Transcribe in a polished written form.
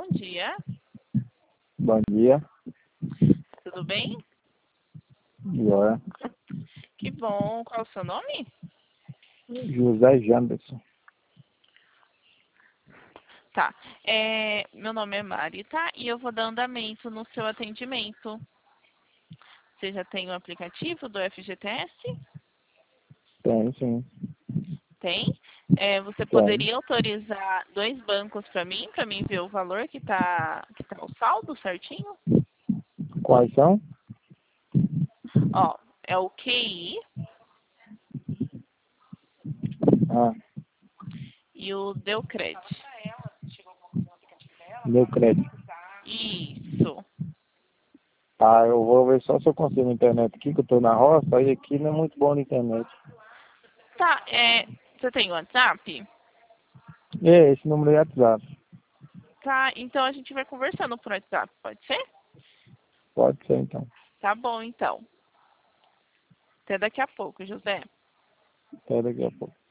bom dia. Bom dia. Tudo bem? Joia. Que bom. Qual é o seu nome? José Janderson. Tá. Meu nome é Mari, tá? E eu vou dar andamento no seu atendimento. Você já tem o aplicativo do FGTS? Tem, sim. Tem. Você Tem. poderia autorizar 2 bancos para mim ver o valor que tá o saldo certinho? Quais são? Ó, é o QI Ah, e o Deucred. meu crédito. Isso. Ah, eu vou ver só se eu consigo na internet aqui, que eu tô na roça, aí aqui não é muito bom na internet. Tá, você tem WhatsApp? Esse número é WhatsApp. Tá, então a gente vai conversando por WhatsApp, pode ser? Pode ser, então. Tá bom, então. Até daqui a pouco, José. Até daqui a pouco.